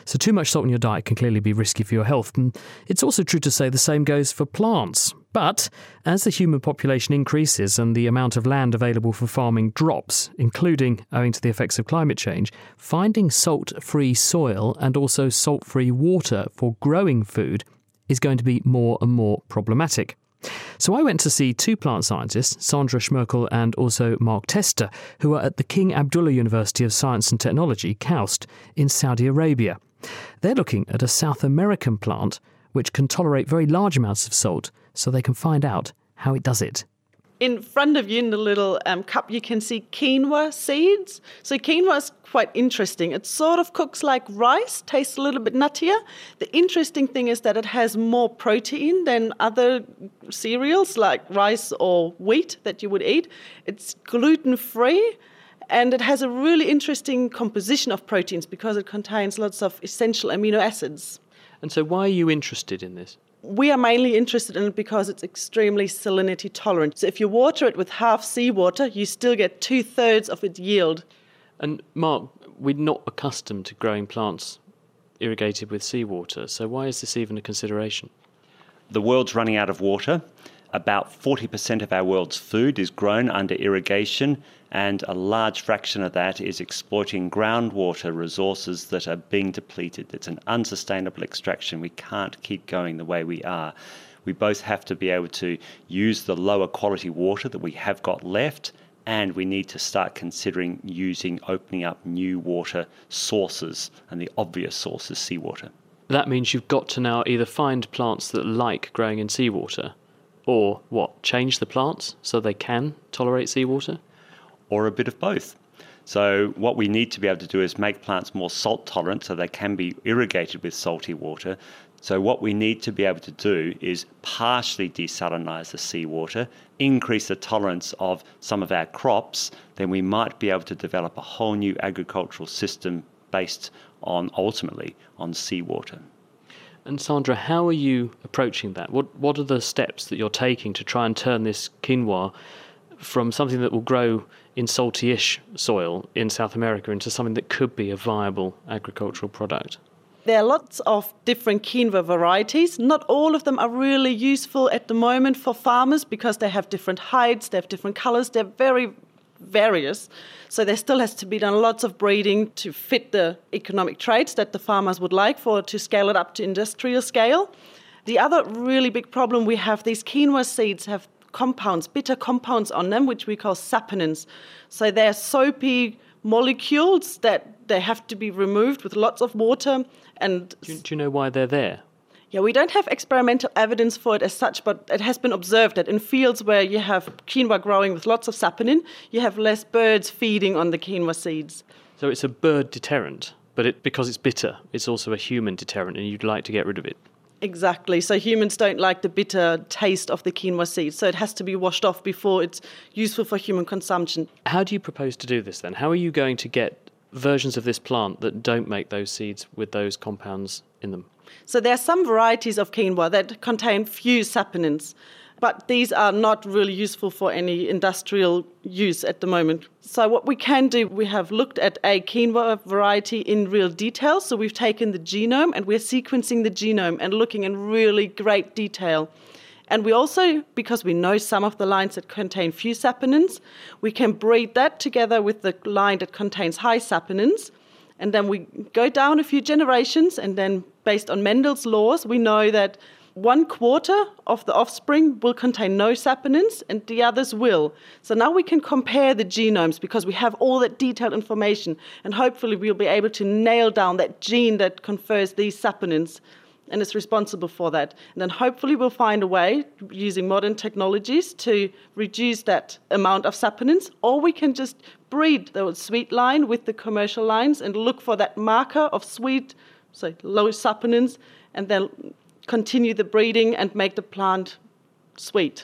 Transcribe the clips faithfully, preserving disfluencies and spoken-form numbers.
So too much salt in your diet can clearly be risky for your health. And it's also true to say the same goes for plants. But as the human population increases and the amount of land available for farming drops, including owing to the effects of climate change, finding salt-free soil and also salt-free water for growing food is going to be more and more problematic. So I went to see two plant scientists, Sandra Schmerkel and also Mark Tester, who are at the King Abdullah University of Science and Technology, KAUST, in Saudi Arabia. They're looking at a South American plant which can tolerate very large amounts of salt, so they can find out how it does it. In front of you in the little um, cup, you can see quinoa seeds. So quinoa is quite interesting. It sort of cooks like rice, tastes a little bit nuttier. The interesting thing is that it has more protein than other cereals like rice or wheat that you would eat. It's gluten-free, and it has a really interesting composition of proteins because it contains lots of essential amino acids. And so why are you interested in this? We are mainly interested in it because it's extremely salinity tolerant. So if you water it with half seawater, you still get two-thirds of its yield. And Mark, we're not accustomed to growing plants irrigated with seawater, so why is this even a consideration? The world's running out of water. About forty percent of our world's food is grown under irrigation, and a large fraction of that is exploiting groundwater resources that are being depleted. It's an unsustainable extraction. We can't keep going the way we are. We both have to be able to use the lower quality water that we have got left, and we need to start considering using, opening up new water sources, and the obvious source is seawater. That means you've got to now either find plants that like growing in seawater, or what, change the plants so they can tolerate seawater? Or a bit of both. So what we need to be able to do is make plants more salt tolerant so they can be irrigated with salty water. So what we need to be able to do is partially desalinize the seawater, increase the tolerance of some of our crops, then we might be able to develop a whole new agricultural system based on, ultimately, on seawater. And Sandra, how are you approaching that? What what are the steps that you're taking to try and turn this quinoa from something that will grow in salty-ish soil in South America into something that could be a viable agricultural product? There are lots of different quinoa varieties. Not all of them are really useful at the moment for farmers because they have different heights, they have different colors, they're very various. So there still has to be done lots of breeding to fit the economic traits that the farmers would like for to scale it up to industrial scale. The other really big problem we have, these quinoa seeds have compounds, bitter compounds on them, which we call saponins. So they're soapy molecules that they have to be removed with lots of water. And do you, do you know why they're there? Yeah, we don't have experimental evidence for it as such, but it has been observed that in fields where you have quinoa growing with lots of saponin, you have less birds feeding on the quinoa seeds. So it's a bird deterrent, but it, because it's bitter, it's also a human deterrent, and you'd like to get rid of it. Exactly. So humans don't like the bitter taste of the quinoa seeds, so it has to be washed off before it's useful for human consumption. How do you propose to do this then? How are you going to get versions of this plant that don't make those seeds with those compounds in them? So there are some varieties of quinoa that contain few saponins, but these are not really useful for any industrial use at the moment. So what we can do, we have looked at a quinoa variety in real detail. So we've taken the genome and we're sequencing the genome and looking in really great detail. And we also, because we know some of the lines that contain few saponins, we can breed that together with the line that contains high saponins. And then we go down a few generations, and then based on Mendel's laws, we know that one quarter of the offspring will contain no saponins and the others will. So now we can compare the genomes because we have all that detailed information, and hopefully we'll be able to nail down that gene that confers these saponins and is responsible for that. And then hopefully we'll find a way, using modern technologies, to reduce that amount of saponins, or we can just breed the sweet line with the commercial lines and look for that marker of sweet, so low saponins, and then continue the breeding and make the plant sweet.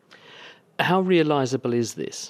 How realisable is this?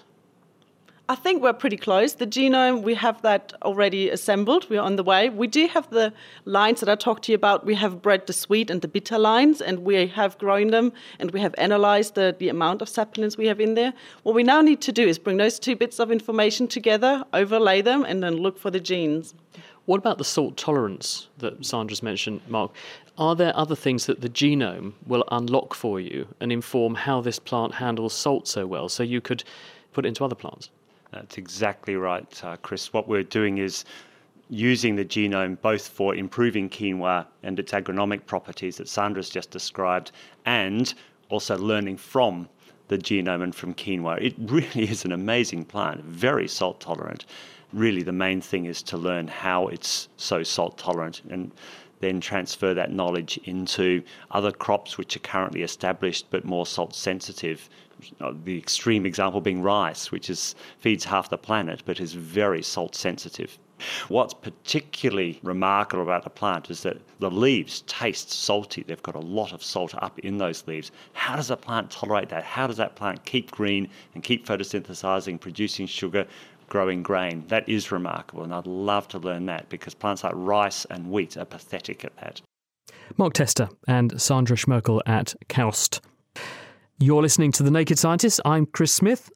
I think we're pretty close. The genome, we have that already assembled. We're on the way. We do have the lines that I talked to you about. We have bred the sweet and the bitter lines, and we have grown them, and we have analysed the, the amount of saponins we have in there. What we now need to do is bring those two bits of information together, overlay them, and then look for the genes. What about the salt tolerance that Sandra's mentioned, Mark? Are there other things that the genome will unlock for you and inform how this plant handles salt so well, so you could put it into other plants? That's exactly right, uh, Chris. What we're doing is using the genome both for improving quinoa and its agronomic properties that Sandra's just described, and also learning from the genome and from quinoa. It really is an amazing plant, very salt tolerant. Really, the main thing is to learn how it's so salt tolerant and then transfer that knowledge into other crops which are currently established but more salt sensitive. The extreme example being rice, which is feeds half the planet but is very salt sensitive. What's particularly remarkable about the plant is that the leaves taste salty. They've got a lot of salt up in those leaves. How does a plant tolerate that? How does that plant keep green and keep photosynthesizing, producing sugar, growing grain? That is remarkable, and I'd love to learn that because plants like rice and wheat are pathetic at that. Mark Tester and Sandra Schmerkel at KAUST. You're listening to The Naked Scientist. I'm Chris Smith.